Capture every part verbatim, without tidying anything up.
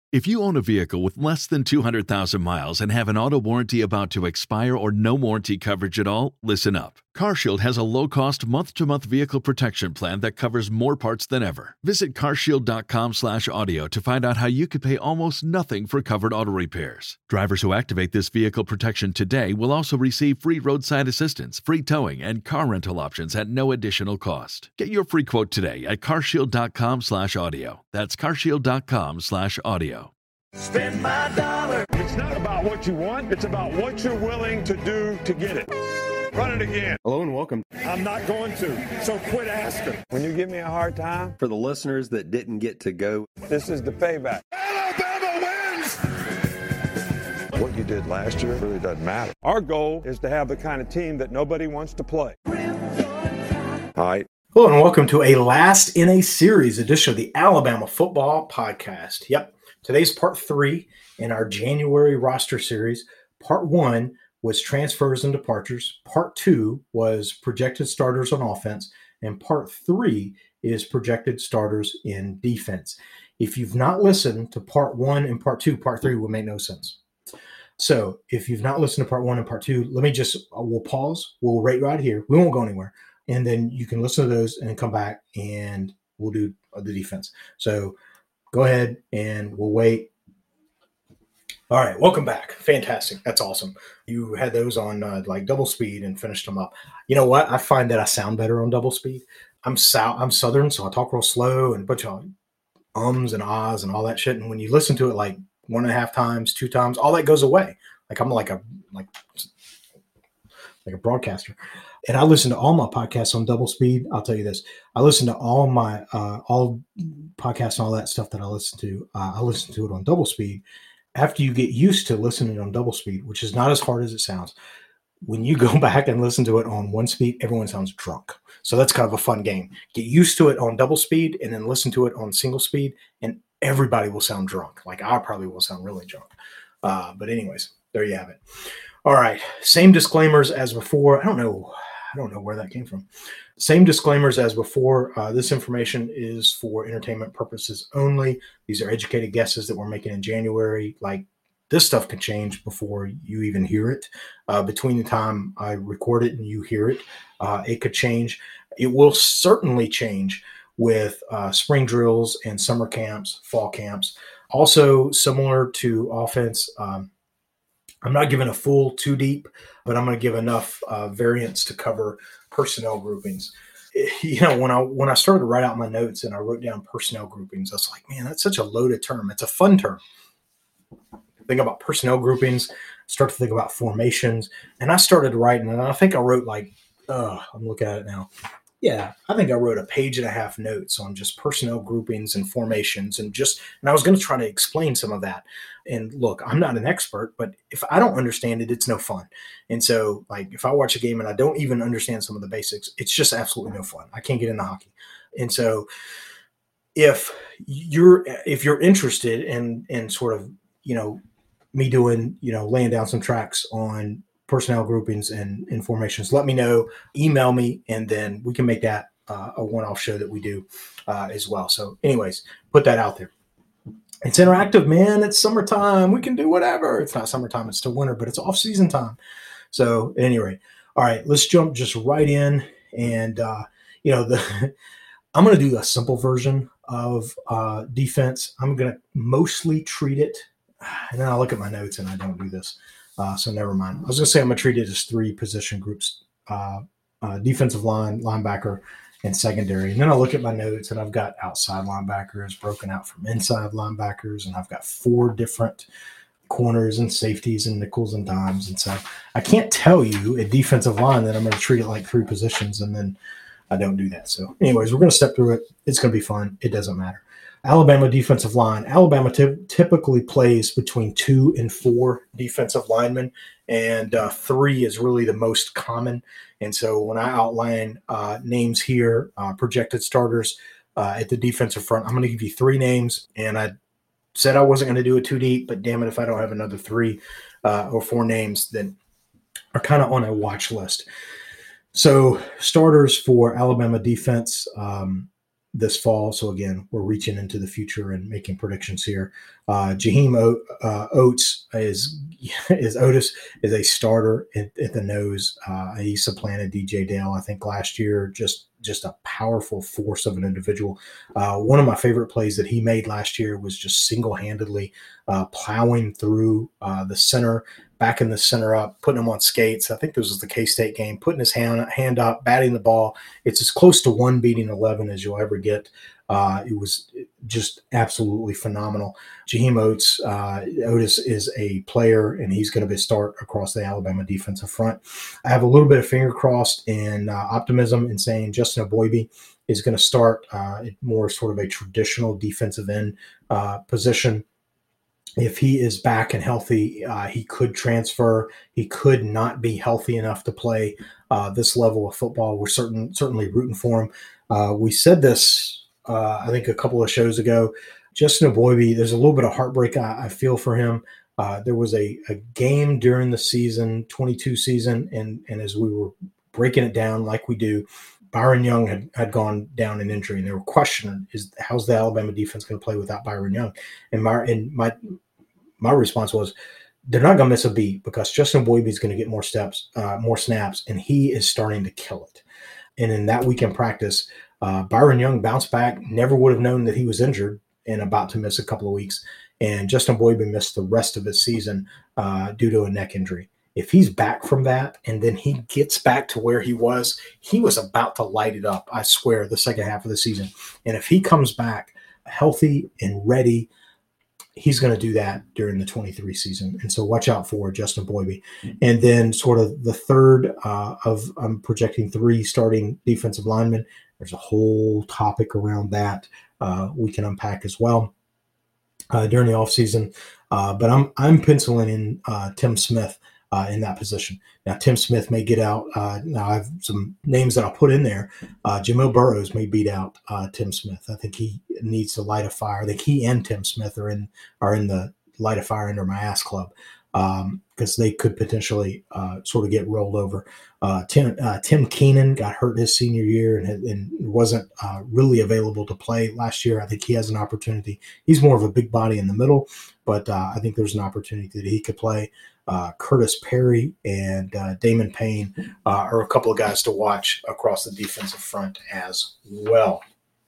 If you own a vehicle with less than two hundred thousand miles and have an auto warranty about to expire or no warranty coverage at all, listen up. CarShield has a low-cost month-to-month vehicle protection plan that covers more parts than ever. Visit carshield.com slash audio to find out how you could pay almost nothing for covered auto repairs. Drivers who activate this vehicle protection today will also receive free roadside assistance, free towing, and car rental options at no additional cost. Get your free quote today at carshield.com slash audio. That's carshield.com slash audio. Spend my dollar. It's not about what you want. It's about what you're willing to do to get it. Run it again. Hello and welcome. I'm not going to, so quit asking. When you give me a hard time, For the listeners that didn't get to go, this is the payback. Alabama wins! What you did last year really doesn't matter. Our goal is to have the kind of team that nobody wants to play. All right. Hello and welcome to a last in a series edition of the Alabama Football Podcast. Yep. Today's part three in our January roster series. Part one was transfers and departures. Part two was projected starters on offense. And part three is projected starters in defense. If you've not listened to part one and part two, part three will make no sense. So if you've not listened to part one and part two, let me just, we'll pause. We'll rate right here. We won't go anywhere. And then you can listen to those and then come back and we'll do the defense. So go ahead and we'll wait. All right, welcome back. Fantastic. That's awesome. You had those on uh, like double speed and finished them up. You know what? I find that I sound better on double speed. I'm South, I'm Southern, so I talk real slow and a bunch of ums and ahs and all that shit. And when you listen to it like one and a half times, two times, all that goes away. Like I'm like a like like a broadcaster. And I listen to all my podcasts on double speed. I'll tell you this. I listen to all my, uh, all podcasts and all that stuff that I listen to. Uh, I listen to it on double speed. After you get used to listening on double speed, which is not as hard as it sounds, when you go back and listen to it on one speed, everyone sounds drunk. So that's kind of a fun game. Get used to it on double speed and then listen to it on single speed and everybody will sound drunk. Like I probably will sound really drunk. Uh, but anyways, there you have it. All right. Same disclaimers as before. I don't know. I don't know where that came from. Same disclaimers as before. Uh, this information is for entertainment purposes only. These are educated guesses that we're making in January. Like this stuff can change before you even hear it. Uh, between the time I record it and you hear it, uh, it could change. It will certainly change with uh, spring drills and summer camps, fall camps. Also similar to offense, um, I'm not giving a full too deep, but I'm going to give enough uh, variance to cover personnel groupings. You know, when I when I started to write out my notes and I wrote down personnel groupings, I was like, man, that's such a loaded term. It's a fun term. Think about personnel groupings, start to think about formations, and I started writing, and I think I wrote like, uh, I'm looking at it now. Yeah, I think I wrote a page and a half notes on just personnel groupings and formations and just, and I was going to try to explain some of that. And look, I'm not an expert, but if I don't understand it, it's no fun. And so like, if I watch a game and I don't even understand some of the basics, it's just absolutely no fun. I can't get into hockey. And so if you're, if you're interested in, in sort of, you know, me doing, you know, laying down some tracks on personnel groupings and, and formations, let me know, email me, and then we can make that uh, a one-off show that we do uh, as well. So anyways, put that out there. It's interactive, man. It's summertime. We can do whatever. It's not summertime. It's still winter, but it's off-season time. So at any rate, all right, let's jump just right in. And, uh, you know, the I'm going to do a simple version of uh, defense. I'm going to mostly treat it. And then I look at my notes and I don't do this. Uh, so never mind. I was going to say I'm going to treat it as three position groups, uh, uh, defensive line, linebacker, and secondary. And then I look at my notes and I've got outside linebackers broken out from inside linebackers. And I've got four different corners and safeties and nickels and dimes. And so I can't tell you a defensive line that I'm going to treat it like three positions. And then I don't do that. So anyways, we're going to step through it. It's going to be fun. It doesn't matter. Alabama defensive line. Alabama t- typically plays between two and four defensive linemen, and uh, three is really the most common. And so when I outline uh, names here, uh, projected starters uh, at the defensive front, I'm going to give you three names. And I said I wasn't going to do it too deep, but damn it, if I don't have another three uh, or four names that are kind of on a watch list. So starters for Alabama defense, um, this fall. So again, we're reaching into the future and making predictions here. Uh, Jaheim o- uh, Oates is is Otis is a starter at, at the nose. Uh, he supplanted D J Dale, I think, last year. Just just a powerful force of an individual. Uh, one of my favorite plays that he made last year was just single-handedly uh, plowing through uh, the center, backing the center up, putting him on skates. I think this was the K-State game, putting his hand, hand up, batting the ball. It's as close to one beating eleven as you'll ever get. Uh, it was just absolutely phenomenal. Jaheim Oates, uh, Otis is a player, and he's going to be a start across the Alabama defensive front. I have a little bit of finger crossed and uh, optimism in saying Justin Eboigbe is going to start uh, more sort of a traditional defensive end uh, position. If he is back and healthy, uh, he could transfer. He could not be healthy enough to play uh, this level of football. We're certain, certainly rooting for him. Uh, we said this, uh, I think, a couple of shows ago. Justin Eboigbe, there's a little bit of heartbreak I, I feel for him. Uh, there was a, a game during the season, twenty-two season, and, and as we were breaking it down like we do, Byron Young had, had gone down in injury, and they were questioning, is how's the Alabama defense going to play without Byron Young? And my and my my response was, they're not going to miss a beat because Justin Eboigbe is going to get more steps, uh, more snaps, and he is starting to kill it. And in that weekend practice, uh, Byron Young bounced back, never would have known that he was injured and about to miss a couple of weeks. And Justin Eboigbe missed the rest of his season uh, due to a neck injury. If he's back from that and then he gets back to where he was, he was about to light it up, I swear, the second half of the season. And if he comes back healthy and ready, he's going to do that during the twenty-three season. And so watch out for Justin Eboigbe. And then sort of the third uh, of, I'm projecting three starting defensive linemen. There's a whole topic around that uh, we can unpack as well uh, during the offseason. Uh, but I'm I'm penciling in uh, Tim Smith uh, in that position. Now, Tim Smith may get out. Uh, now, I have some names that I'll put in there. Uh, Jamil Burroughs may beat out uh, Tim Smith. I think he needs to light a fire. I think he and Tim Smith are in are in the light a fire under my ass club because um, they could potentially uh, sort of get rolled over. Uh, Tim uh, Tim Keenan got hurt his senior year and, and wasn't uh, really available to play last year. I think he has an opportunity. He's more of a big body in the middle, but uh, I think there's an opportunity that he could play. Uh, Curtis Perry and uh, Damon Payne uh, are a couple of guys to watch across the defensive front as well.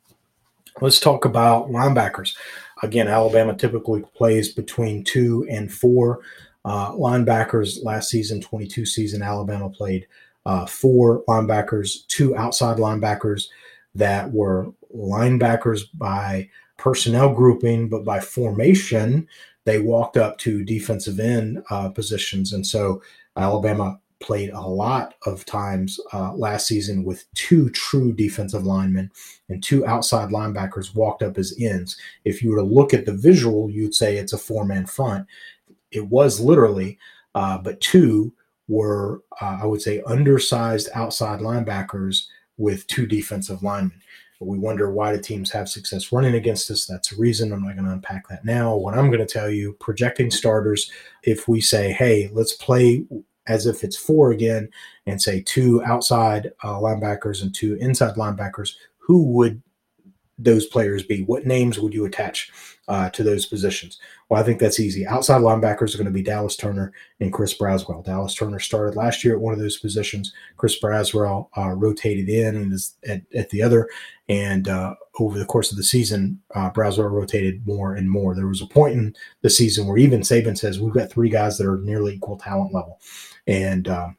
Let's talk about linebackers. Again, Alabama typically plays between two and four uh, linebackers. Last season, twenty-two season, Alabama played uh, four linebackers, two outside linebackers that were linebackers by personnel grouping, but by formation, they walked up to defensive end uh, positions. And so Alabama played a lot of times uh, last season with two true defensive linemen and two outside linebackers walked up as ends. If you were to look at the visual, you'd say it's a four-man front. It was literally, uh, but two were, uh, I would say, undersized outside linebackers with two defensive linemen. We wonder why the teams have success running against us. That's a reason. I'm not going to unpack that now. What I'm going to tell you, projecting starters, if we say, hey, let's play as if it's four again and say two outside uh, linebackers and two inside linebackers, who would those players be? What names would you attach uh, to those positions? Well, I think that's easy. Outside linebackers are going to be Dallas Turner and Chris Braswell. Dallas Turner started last year at one of those positions. Chris Braswell uh, rotated in and is at, at the other. And uh, over the course of the season, uh, Braswell rotated more and more. There was a point in the season where even Saban says, we've got three guys that are nearly equal talent level. And uh,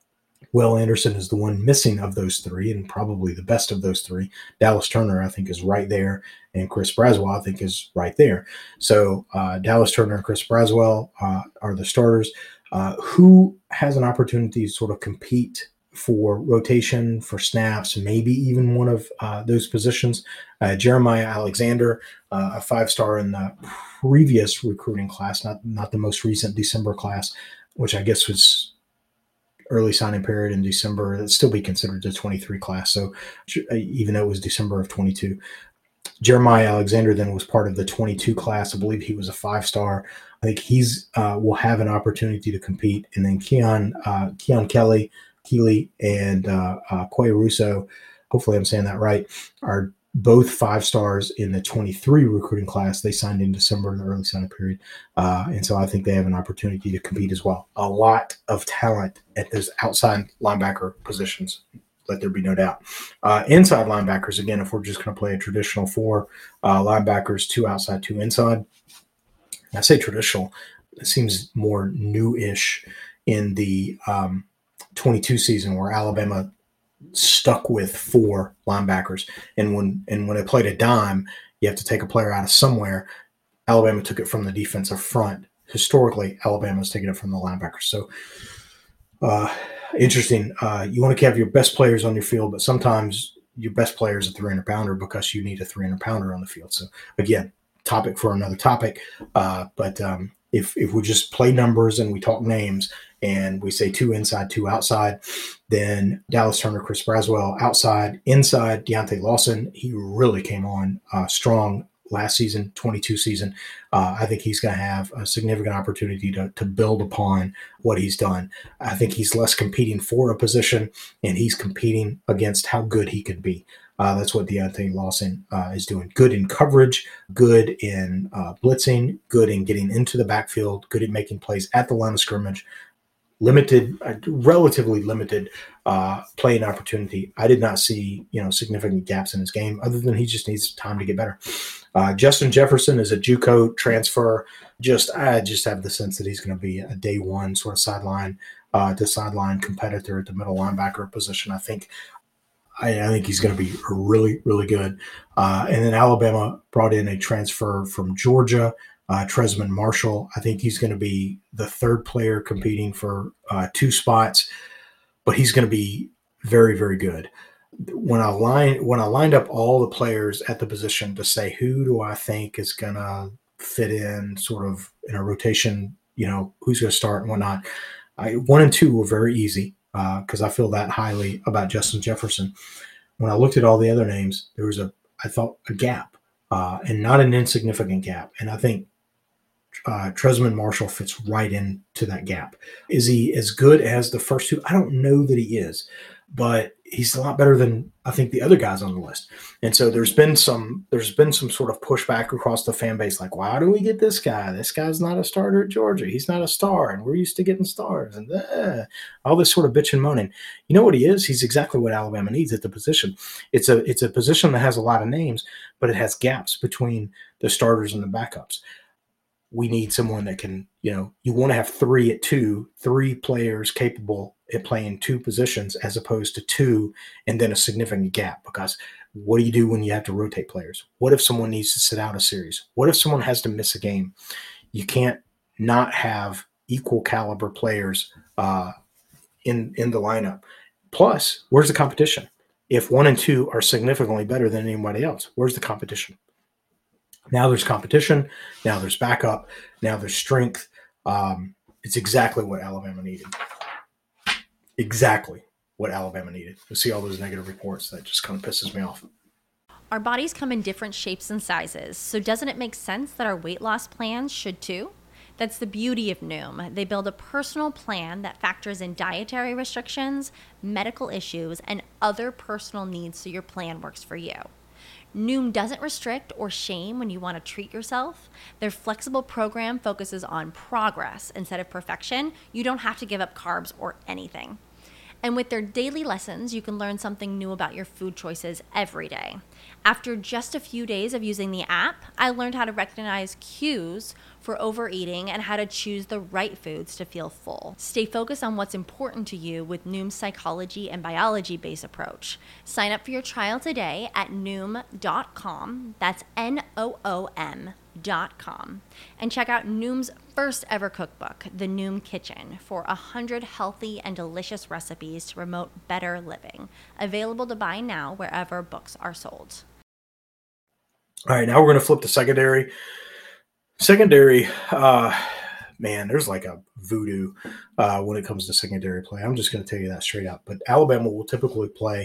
Will Anderson is the one missing of those three and probably the best of those three. Dallas Turner, I think, is right there. And Chris Braswell, I think, is right there. So uh, Dallas Turner and Chris Braswell uh, are the starters. Uh, who has an opportunity to sort of compete for rotation, for snaps, maybe even one of uh, those positions? Uh, Jeremiah Alexander, uh, a five-star in the previous recruiting class, not, not the most recent December class, which I guess was early signing period in December. It'd still be considered the twenty-three class. So even though it was December of twenty-two, Jeremiah Alexander then was part of the twenty-two class. I believe he was a five-star. I think he's uh, will have an opportunity to compete. And then Keon, uh, Keon Kelly, Keeley, and uh, uh, Quay Russo, hopefully I'm saying that right, are both five stars in the twenty-three recruiting class. They signed in December in the early signing period. Uh, and so I think they have an opportunity to compete as well. A lot of talent at those outside linebacker positions. Let there be no doubt. Uh, inside linebackers, again, if we're just going to play a traditional four uh, linebackers, two outside, two inside. I say traditional. It seems more new-ish in the um, twenty-two season where Alabama stuck with four linebackers. And when and when they played a dime, you have to take a player out of somewhere. Alabama took it from the defensive front. Historically, Alabama's taken it from the linebackers. So uh, interesting. Uh, you want to have your best players on your field, but sometimes your best player is a three hundred pounder because you need a three hundred pounder on the field. So again, topic for another topic. Uh, but um, if if we just play numbers and we talk names and we say two inside, two outside, then Dallas Turner, Chris Braswell outside, inside Deontay Lawson. He really came on uh, strong last season, twenty-two season. Uh, I think he's going to have a significant opportunity to, to build upon what he's done. I think he's less competing for a position and he's competing against how good he can be. Uh, that's what Deontay Lawson uh, is doing. Good in coverage, good in uh, blitzing, good in getting into the backfield, good at making plays at the line of scrimmage. Limited, uh, relatively limited uh, playing opportunity. I did not see, you know, significant gaps in his game other than he just needs time to get better. Uh, Justin Jefferson is a JUCO transfer. Just, I just have the sense that he's going to be a day one sort of sideline uh, to sideline competitor at the middle linebacker position. I think, I, I think he's going to be really, really good. Uh, and then Alabama brought in a transfer from Georgia. Uh, Tresman Marshall, I think he's going to be the third player competing for uh, two spots, but he's going to be very, very good. When I line when I lined up all the players at the position to say who do I think is going to fit in sort of in a rotation, you know, who's going to start and whatnot, I, one and two were very easy because uh, I feel that highly about Justin Jefferson. When I looked at all the other names, there was a, I thought, a gap uh, and not an insignificant gap. And I think Uh, Tresman Marshall fits right into that gap. Is he as good as the first two? I don't know that he is, but he's a lot better than I think the other guys on the list. And so there's been some there's been some sort of pushback across the fan base, like, why do we get this guy? This guy's not a starter at Georgia. He's not a star, and we're used to getting stars, and uh, all this sort of bitch and moaning. You know what he is? He's exactly what Alabama needs at the position. It's a it's a position that has a lot of names, but it has gaps between the starters and the backups. We need someone that can, you know, you want to have three at two, three players capable at playing two positions as opposed to two and then a significant gap. Because what do you do when you have to rotate players? What if someone needs to sit out a series? What if someone has to miss a game? You can't not have equal caliber players uh, in, in the lineup. Plus, where's the competition? If one and two are significantly better than anybody else, where's the competition? Now there's competition. Now there's backup. Now there's strength. Um, it's exactly what Alabama needed. Exactly what Alabama needed. You see all those negative reports. That just kind of pisses me off. Our bodies come in different shapes and sizes, so doesn't it make sense that our weight loss plans should too? That's the beauty of Noom. They build a personal plan that factors in dietary restrictions, medical issues, and other personal needs so your plan works for you. Noom doesn't restrict or shame when you want to treat yourself. Their flexible program focuses on progress instead of perfection. You don't have to give up carbs or anything. And with their daily lessons, you can learn something new about your food choices every day. After just a few days of using the app, I learned how to recognize cues for overeating and how to choose the right foods to feel full. Stay focused on what's important to you with Noom's psychology and biology-based approach. Sign up for your trial today at noom dot com. That's N O O M dot com. And check out Noom's first ever cookbook, The Noom Kitchen, for one hundred healthy and delicious recipes to promote better living. Available to buy now wherever books are sold. All right, now we're going to flip to secondary. Secondary, uh, man, there's like a voodoo uh, when it comes to secondary play. I'm just going to tell you that straight up. But Alabama will typically play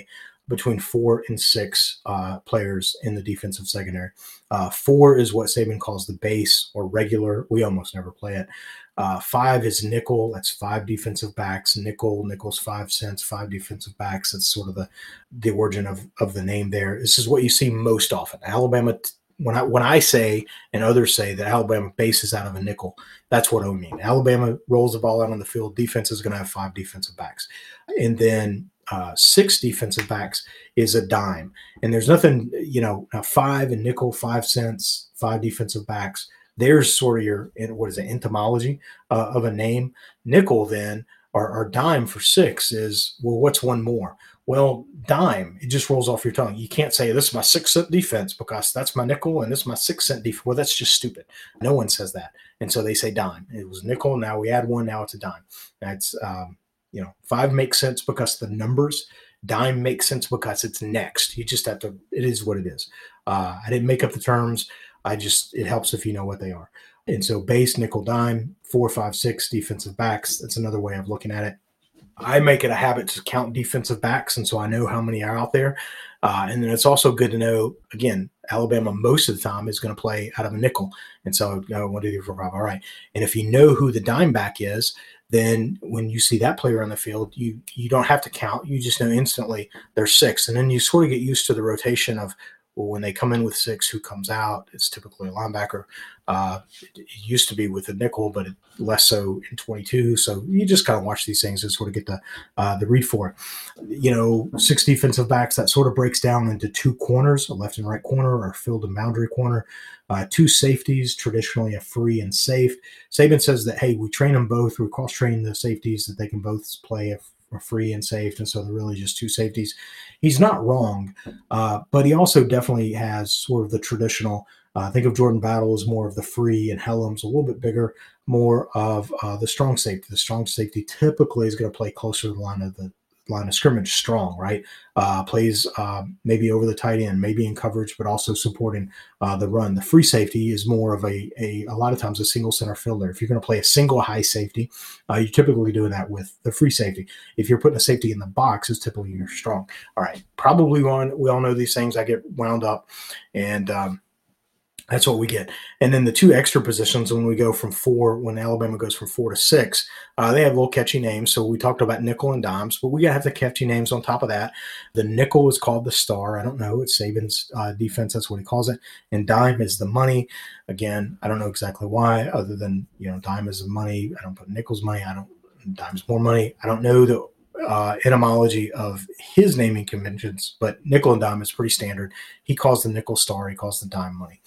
between four and six uh, players in the defensive secondary. Uh, four is what Saban calls the base or regular. We almost never play it. Uh, five is nickel. That's five defensive backs. Nickel, nickel's five cents, five defensive backs. That's sort of the, the origin of, of the name there. This is what you see most often. Alabama, when I when I say and others say that Alabama bases out of a nickel, that's what I mean. Alabama rolls the ball out on the field. Defense is going to have five defensive backs. And then uh, six defensive backs is a dime. And there's nothing, you know, five and nickel, five cents, five defensive backs. There's sort of your, what is it, etymology uh, of a name. Nickel then, or, or dime for six is, well, what's one more? Well, dime, it just rolls off your tongue. You can't say this is my six cent defense because that's my nickel and this is my six cent defense. Well, that's just stupid. No one says that. And so they say dime. It was nickel. Now we add one. Now it's a dime. That's, um, you know, five makes sense because the numbers. Dime makes sense because it's next. You just have to, it is what it is. Uh, I didn't make up the terms. I just, it helps if you know what they are. And so base, nickel, dime, four, five, six defensive backs. That's another way of looking at it. I make it a habit to count defensive backs, and so I know how many are out there. Uh, and then it's also good to know, again, Alabama most of the time is going to play out of a nickel. And so, you know, one, two, three, four, five, all right. And if you know who the dime back is, then when you see that player on the field, you you don't have to count. You just know instantly there's six. And then you sort of get used to the rotation of, well, when they come in with six, who comes out? It's typically a linebacker. Uh, it, it used to be with a nickel, but it, less so in twenty-two. So you just kind of watch these things and sort of get the uh, the read for it. You know, six defensive backs, that sort of breaks down into two corners, a left and right corner or field and boundary corner. Uh, two safeties, traditionally a free and safe. Saban says that, hey, we train them both. We cross-train the safeties that they can both play a are free and safe, and so they're really just two safeties. He's not wrong, uh, but he also definitely has sort of the traditional, uh, think of Jordan Battle as more of the free, and Hellam's a little bit bigger, more of uh, the strong safety. The strong safety typically is going to play closer to the line of the line of scrimmage, strong, right? Uh, plays uh, maybe over the tight end, maybe in coverage, but also supporting uh, the run. The free safety is more of a, a, a lot of times a single center fielder. If you're going to play a single high safety, uh, you're typically doing that with the free safety. If you're putting a safety in the box, it's typically you're strong. All right, probably one. We all know these things. I get wound up, and um, that's what we get. And then the two extra positions when we go from four, when Alabama goes from four to six, uh, they have little catchy names. So we talked about nickel and dimes, but we got to have the catchy names on top of that. The nickel is called the star. I don't know. It's Saban's uh, defense. That's what he calls it. And dime is the money. Again, I don't know exactly why, other than, you know, dime is the money. I don't put nickel's money. I don't, dime's more money. I don't know the uh, etymology of his naming conventions, but nickel and dime is pretty standard. He calls the nickel star. He calls the dime money.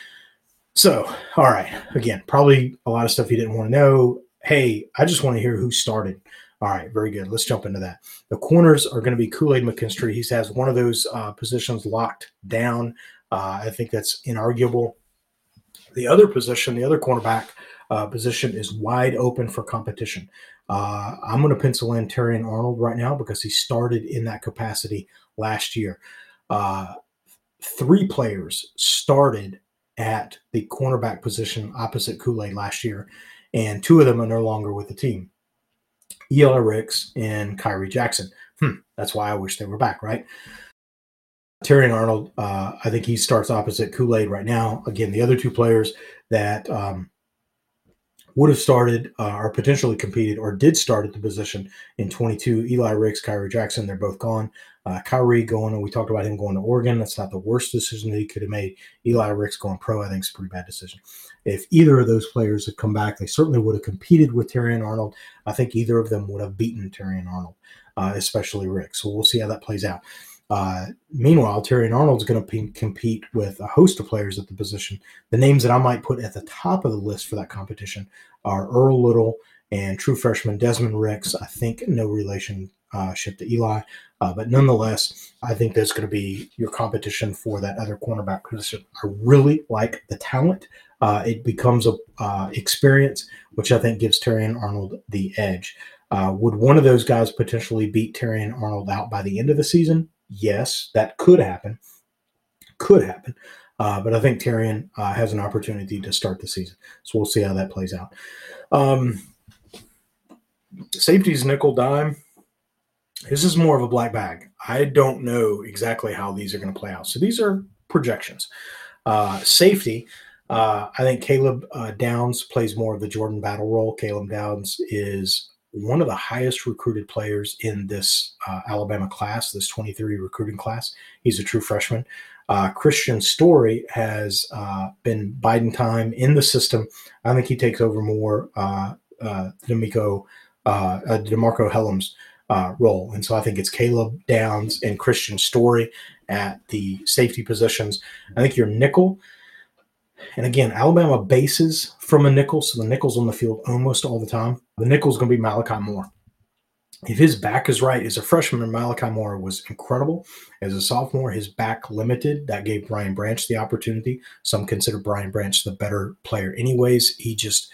So, all right, again, probably a lot of stuff you didn't want to know. Hey, I just want to hear who started. All right, very good. Let's jump into that. The corners are going to be Kool-Aid McKinstry. He has one of those uh, positions locked down. Uh, I think that's inarguable. The other position, the other cornerback uh, position is wide open for competition. Uh, I'm going to pencil in Terrion Arnold right now because he started in that capacity last year. Uh, three players started at the cornerback position opposite Kool-Aid last year, and two of them are no longer with the team. Eli Ricks and Kyrie Jackson. Hmm, that's why I wish they were back, right? Terrion Arnold, uh, I think he starts opposite Kool-Aid right now. Again, the other two players that um, would have started uh, or potentially competed or did start at the position in twenty-two, Eli Ricks, Kyrie Jackson, they're both gone. Uh, Kyrie going, and we talked about him going to Oregon. That's not the worst decision that he could have made. Eli Ricks going pro, I think, is a pretty bad decision. If either of those players had come back, they certainly would have competed with Terrion Arnold. I think either of them would have beaten Terrion Arnold, uh, especially Ricks. So we'll see how that plays out. Uh, meanwhile, Terrion Arnold's going to p- compete with a host of players at the position. The names that I might put at the top of the list for that competition are Earl Little and true freshman Desmond Ricks. I think no relationship uh, to Eli, uh, but nonetheless, I think there's going to be your competition for that other cornerback position. I really like the talent. Uh, it becomes a uh, experience, which I think gives Terrion Arnold the edge. Uh, would one of those guys potentially beat Terrion Arnold out by the end of the season? Yes, that could happen. Could happen. Uh, but I think Terrion uh, has an opportunity to start the season. So we'll see how that plays out. Um, safeties, nickel, dime. This is more of a black bag. I don't know exactly how these are going to play out. So these are projections. Uh, safety, uh, I think Caleb uh, Downs plays more of the Jordan Battle role. Caleb Downs is one of the highest recruited players in this uh, Alabama class, this twenty-three recruiting class. He's a true freshman. Uh, Christian Story has uh, been biding time in the system. I think he takes over more uh, uh, D'Amico, uh, uh, DeMarco Hellam's uh, role. And so I think it's Caleb Downs and Christian Story at the safety positions. I think your nickel, and again, Alabama bases from a nickel, so the nickel's on the field almost all the time. The nickel's going to be Malachi Moore. If his back is right, as a freshman, Malachi Moore was incredible. As a sophomore, his back limited. That gave Brian Branch the opportunity. Some consider Brian Branch the better player anyways. He just,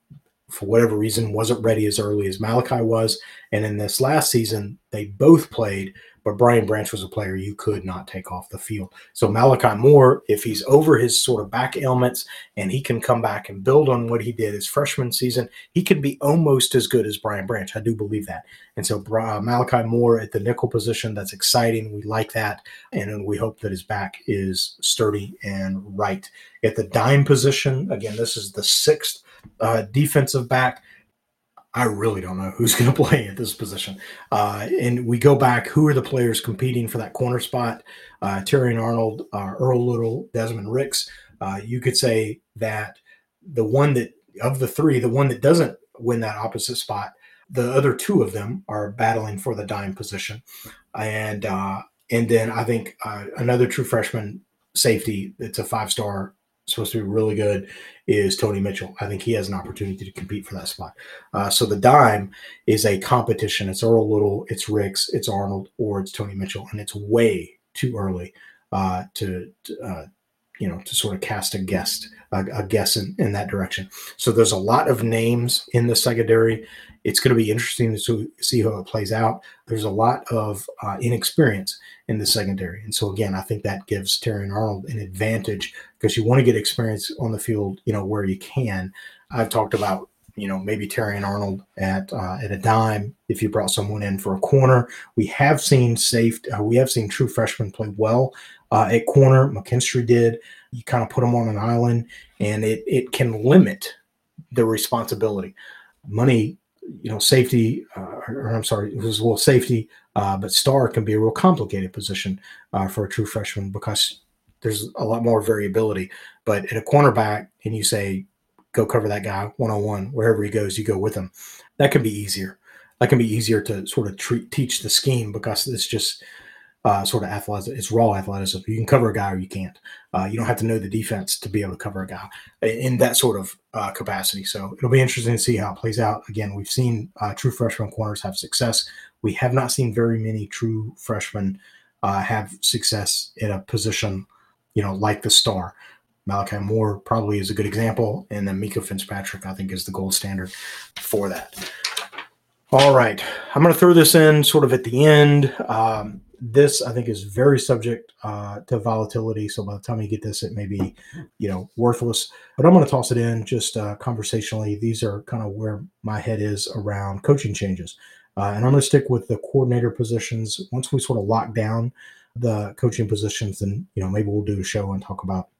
for whatever reason, wasn't ready as early as Malachi was. And in this last season, they both played, but Brian Branch was a player you could not take off the field. So Malachi Moore, if he's over his sort of back ailments and he can come back and build on what he did his freshman season, he could be almost as good as Brian Branch. I do believe that. And so uh, Malachi Moore at the nickel position, that's exciting. We like that. And we hope that his back is sturdy and right. At the dime position, again, this is the sixth uh, defensive back. I really don't know who's going to play at this position. Uh, and we go back, who are the players competing for that corner spot? Uh, Terrion Arnold, uh, Earl Little, Desmond Ricks. Uh, you could say that the one that, of the three, the one that doesn't win that opposite spot, the other two of them are battling for the dime position. And uh, and then I think uh, another true freshman safety, it's a five-star, supposed to be really good, is Tony Mitchell. I think he has an opportunity to compete for that spot. Uh, so the dime is a competition. It's Earl Little, it's Ricks, it's Arnold, or it's Tony Mitchell, and it's way too early uh, to, to uh, you know, to sort of cast a guess, a, a guess in, in that direction. So there's a lot of names in the secondary. It's going to be interesting to see how it plays out. There's a lot of uh, inexperience in the secondary. And so, again, I think that gives Terrion Arnold an advantage because you want to get experience on the field, you know, where you can. I've talked about, you know, maybe Terrion Arnold at uh, at a dime if you brought someone in for a corner. We have seen safe, uh, we have seen true freshmen play well uh, at corner. McKinstry did. You kind of put them on an island, and it it can limit the responsibility. Money, you know, safety, uh, or I'm sorry, it was a little safety, uh, but star can be a real complicated position uh, for a true freshman because there's a lot more variability. But at a cornerback, and you say, go cover that guy one-on-one, wherever he goes, you go with him. That can be easier. That can be easier to sort of treat, teach the scheme because it's just uh, sort of athleticism. It's raw athleticism. You can cover a guy or you can't. Uh, you don't have to know the defense to be able to cover a guy in that sort of uh, capacity. So it'll be interesting to see how it plays out. Again, we've seen uh, true freshman corners have success. We have not seen very many true freshmen uh, have success in a position, you know, like the star. Malachi Moore probably is a good example, and then Mika Fitzpatrick, I think, is the gold standard for that. All right, I'm going to throw this in sort of at the end. Um, this, I think, is very subject uh, to volatility, so by the time you get this, it may be, you know, worthless. But I'm going to toss it in just uh, conversationally. These are kind of where my head is around coaching changes. Uh, and I'm going to stick with the coordinator positions. Once we sort of lock down the coaching positions, then, you know, maybe we'll do a show and talk about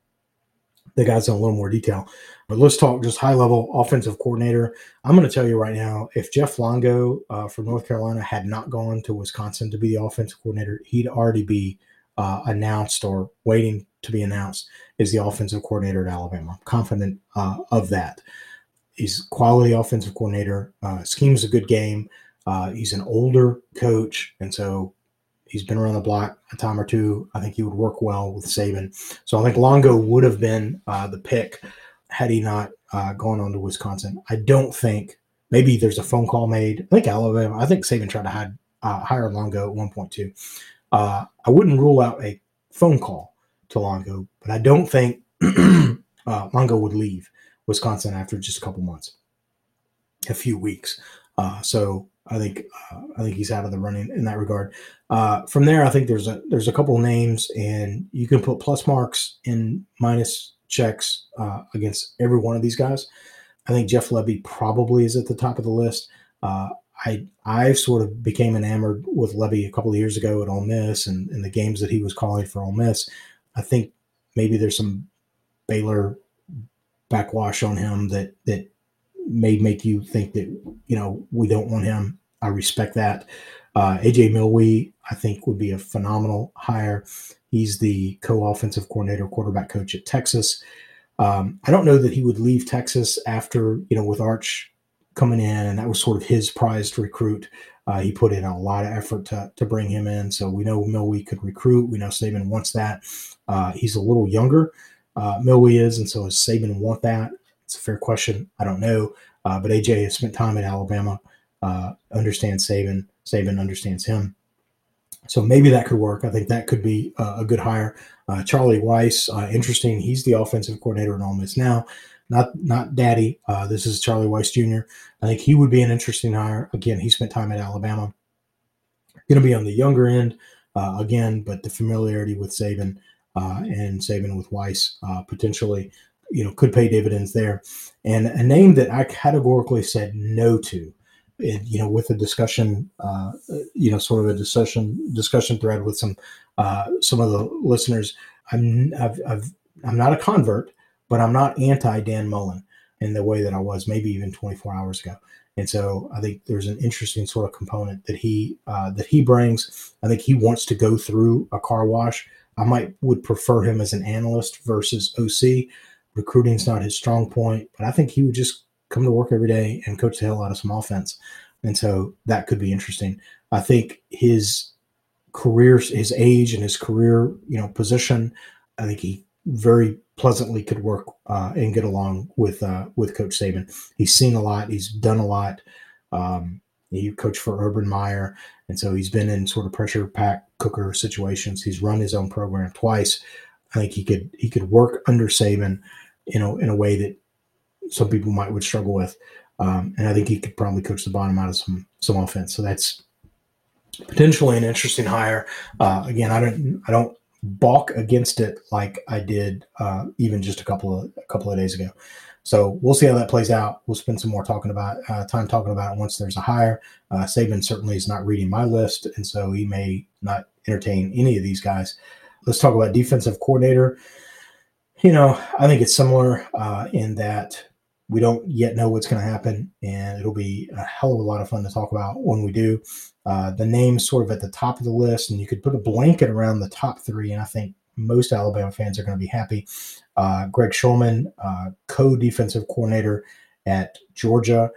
the guys in a little more detail. But let's talk just high-level offensive coordinator. I'm going to tell you right now, if Jeff Longo uh, from North Carolina had not gone to Wisconsin to be the offensive coordinator, he'd already be uh, announced or waiting to be announced as the offensive coordinator at Alabama. I'm confident uh, of that. He's a quality offensive coordinator. Uh, schemes a good game. Uh, he's an older coach, and so he's been around the block a time or two. I think he would work well with Saban. So I think Longo would have been uh, the pick had he not uh, gone on to Wisconsin. I don't think – maybe there's a phone call made. I think Alabama – I think Saban tried to hide, uh, hire Longo at one point too. Uh, I wouldn't rule out a phone call to Longo, but I don't think uh, Longo would leave Wisconsin after just a couple months, a few weeks. Uh, so – I think uh, I think he's out of the running in that regard. Uh, from there, I think there's a there's a couple of names, and you can put plus marks and minus checks uh, against every one of these guys. I think Jeff Lebby probably is at the top of the list. Uh, I I sort of became enamored with Lebby a couple of years ago at Ole Miss and, and the games that he was calling for Ole Miss. I think maybe there's some Baylor backwash on him that that may make you think that, you know, we don't want him. I respect that. Uh, A J Milwee, I think, would be a phenomenal hire. He's the co-offensive coordinator, quarterback coach at Texas. Um, I don't know that he would leave Texas after, you know, with Arch coming in, and that was sort of his prized recruit. Uh, he put in a lot of effort to to bring him in. So we know Milwee could recruit. We know Saban wants that. Uh, he's a little younger, uh, Milwee is, and so does Saban want that? It's a fair question. I don't know. Uh, but A J has spent time at Alabama, uh, understands Saban. Saban understands him. So maybe that could work. I think that could be uh, a good hire. Uh, Charlie Weis, uh, interesting. He's the offensive coordinator at Ole Miss now. Not not Daddy. Uh, this is Charlie Weis Junior I think he would be an interesting hire. Again, he spent time at Alabama. Going to be on the younger end uh, again, but the familiarity with Saban uh, and Saban with Weis uh, potentially, you know, could pay dividends there. And a name that I categorically said no to, it, you know, with a discussion, uh, you know, sort of a discussion discussion thread with some uh, some of the listeners. I'm I've, I've I'm not a convert, but I'm not anti Dan Mullen in the way that I was maybe even twenty-four hours ago. And so I think there's an interesting sort of component that he uh, that he brings. I think he wants to go through a car wash. I might would prefer him as an analyst versus O C. Recruiting's not his strong point, but I think he would just come to work every day and coach the hell out of some offense. And so that could be interesting. I think his career, his age and his career, you know, position, I think he very pleasantly could work uh, and get along with uh, with Coach Saban. He's seen a lot. He's done a lot. Um, he coached for Urban Meyer, and so he's been in sort of pressure pack cooker situations. He's run his own program twice. I think he could he could work under Saban, you know, in a way that some people might would struggle with. Um, and I think he could probably coach the bottom out of some some offense. So that's potentially an interesting hire. Uh, again, I don't I don't balk against it like I did uh, even just a couple of a couple of days ago. So we'll see how that plays out. We'll spend some more talking about uh, time talking about it once there's a hire. Uh, Saban certainly is not reading my list, and so he may not entertain any of these guys. Let's talk about defensive coordinator. You know, I think it's similar uh, in that we don't yet know what's going to happen, and it'll be a hell of a lot of fun to talk about when we do. Uh, the name's sort of at the top of the list, and you could put a blanket around the top three, and I think most Alabama fans are going to be happy. Uh, Greg Schulman, uh, co-defensive coordinator at Georgia,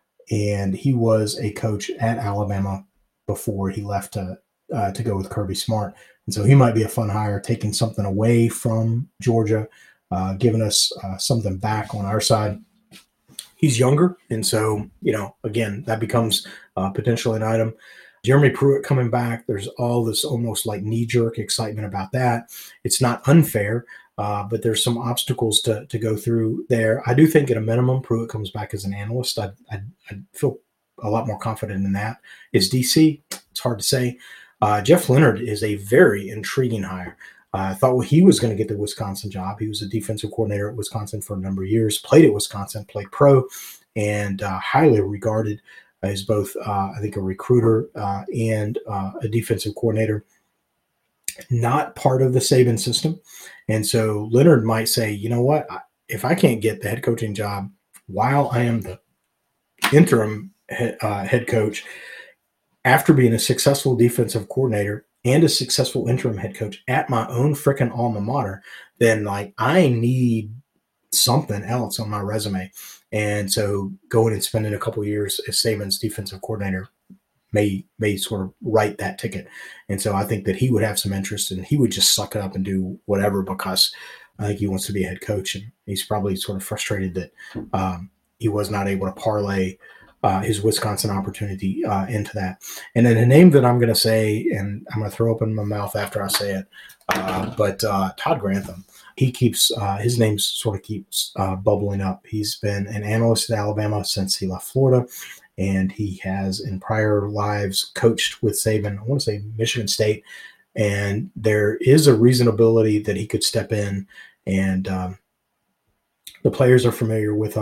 and he was a coach at Alabama before he left to, uh, to go with Kirby Smart. And so he might be a fun hire, taking something away from Georgia, uh, giving us uh, something back on our side. He's younger, and so, you know, again, that becomes uh, potentially an item. Jeremy Pruitt coming back, there's all this almost like knee-jerk excitement about that. It's not unfair, uh, but there's some obstacles to to go through there. I do think at a minimum, Pruitt comes back as an analyst. I, I, I feel a lot more confident in that. Is D C? It's hard to say. Uh, Jeff Leonard is a very intriguing hire. Uh, I thought well, he was going to get the Wisconsin job. He was a defensive coordinator at Wisconsin for a number of years, played at Wisconsin, played pro, and uh, highly regarded as both, uh, I think, a recruiter uh, and uh, a defensive coordinator. Not part of the Saban system. And so Leonard might say, you know what, if I can't get the head coaching job while I am the interim head, uh, head coach, after being a successful defensive coordinator and a successful interim head coach at my own freaking alma mater, then like I need something else on my resume. And so going and spending a couple of years as Saban's defensive coordinator may may sort of write that ticket. And so I think that he would have some interest, and he would just suck it up and do whatever, because I think he wants to be a head coach, and he's probably sort of frustrated that um, he was not able to parlay Uh, his Wisconsin opportunity uh, into that. And then a name that I'm going to say, and I'm going to throw open my mouth after I say it, uh, but uh, Todd Grantham, he keeps, uh, his name sort of keeps uh, bubbling up. He's been an analyst at Alabama since he left Florida, and he has in prior lives coached with Saban, I want to say Michigan State, and there is a reasonability that he could step in, and um, the players are familiar with him.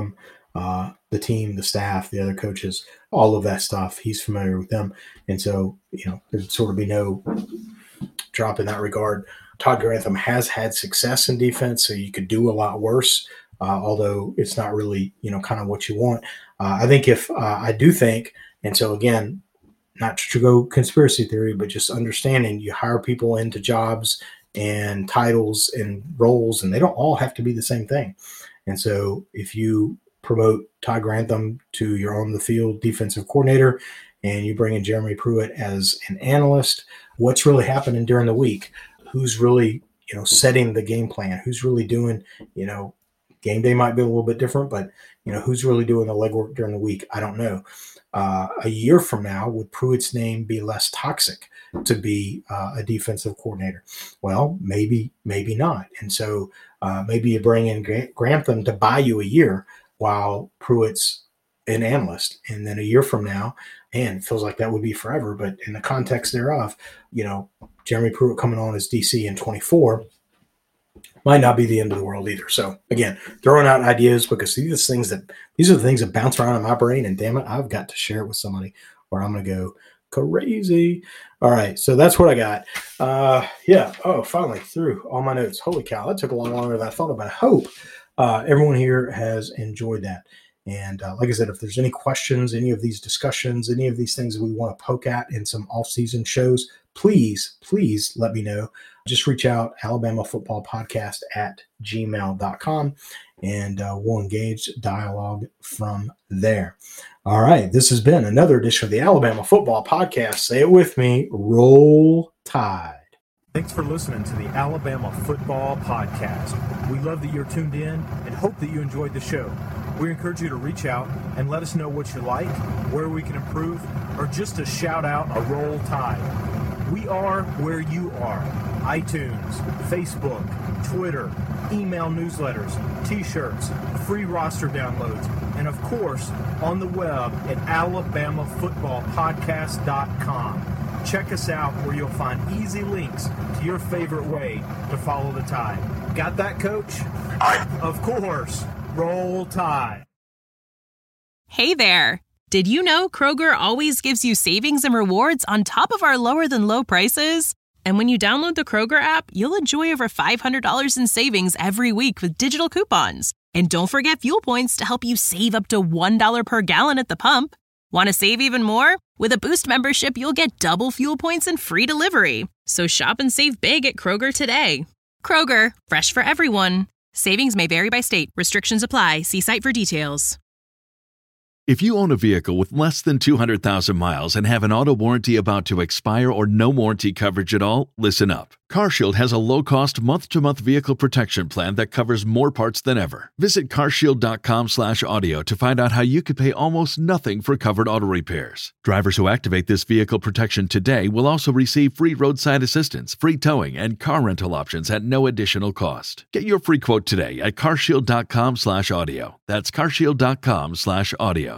uh, the team, the staff, the other coaches, all of that stuff. He's familiar with them. And so, you know, there'd sort of be no drop in that regard. Todd Grantham has had success in defense, so you could do a lot worse, uh, although it's not really, you know, kind of what you want. Uh, I think if uh, I do think, and so again, not to go conspiracy theory, but just understanding you hire people into jobs and titles and roles, and they don't all have to be the same thing. And so if you promote Todd Grantham to your on the field defensive coordinator and you bring in Jeremy Pruitt as an analyst, what's really happening during the week? Who's really, you know, setting the game plan? Who's really doing, you know, game day might be a little bit different, but, you know, who's really doing the legwork during the week? I don't know. Uh, a year from now, would Pruitt's name be less toxic to be uh, a defensive coordinator? Well, maybe, maybe not. And so uh, maybe you bring in Grant- Grantham to buy you a year while Pruitt's an analyst. And then a year from now, man, it feels like that would be forever. But in the context thereof, you know, Jeremy Pruitt coming on as D C in twenty-four might not be the end of the world either. So again, throwing out ideas because these are the things that these are the things that bounce around in my brain, and damn it, I've got to share it with somebody or I'm going to go crazy. All right. So that's what I got. Uh, yeah. Oh, finally through all my notes. Holy cow. That took a lot longer than I thought about. I hope uh, everyone here has enjoyed that. And uh, like I said, if there's any questions, any of these discussions, any of these things that we want to poke at in some off-season shows, please, please let me know. Just reach out, Alabama Football Podcast at gmail dot com, and uh, we'll engage dialogue from there. All right, this has been another edition of the Alabama Football Podcast. Say it with me, Roll Tide. Thanks for listening to the Alabama Football Podcast. We love that you're tuned in and hope that you enjoyed the show. We encourage you to reach out and let us know what you like, where we can improve, or just to shout out a Roll Tide. We are where you are. iTunes, Facebook, Twitter, email newsletters, t-shirts, free roster downloads, and of course, on the web at alabama football podcast dot com. Check us out where you'll find easy links to your favorite way to follow the Tide. Got that, Coach? Of course. Roll Tide. Hey there. Did you know Kroger always gives you savings and rewards on top of our lower than low prices? And when you download the Kroger app, you'll enjoy over five hundred dollars in savings every week with digital coupons. And don't forget fuel points to help you save up to one dollar per gallon at the pump. Want to save even more? With a Boost membership, you'll get double fuel points and free delivery. So shop and save big at Kroger today. Kroger, fresh for everyone. Savings may vary by state. Restrictions apply. See site for details. If you own a vehicle with less than two hundred thousand miles and have an auto warranty about to expire or no warranty coverage at all, listen up. CarShield has a low-cost month-to-month vehicle protection plan that covers more parts than ever. Visit carshield.com slash audio to find out how you could pay almost nothing for covered auto repairs. Drivers who activate this vehicle protection today will also receive free roadside assistance, free towing, and car rental options at no additional cost. Get your free quote today at carshield.com slash audio. That's carshield.com slash audio.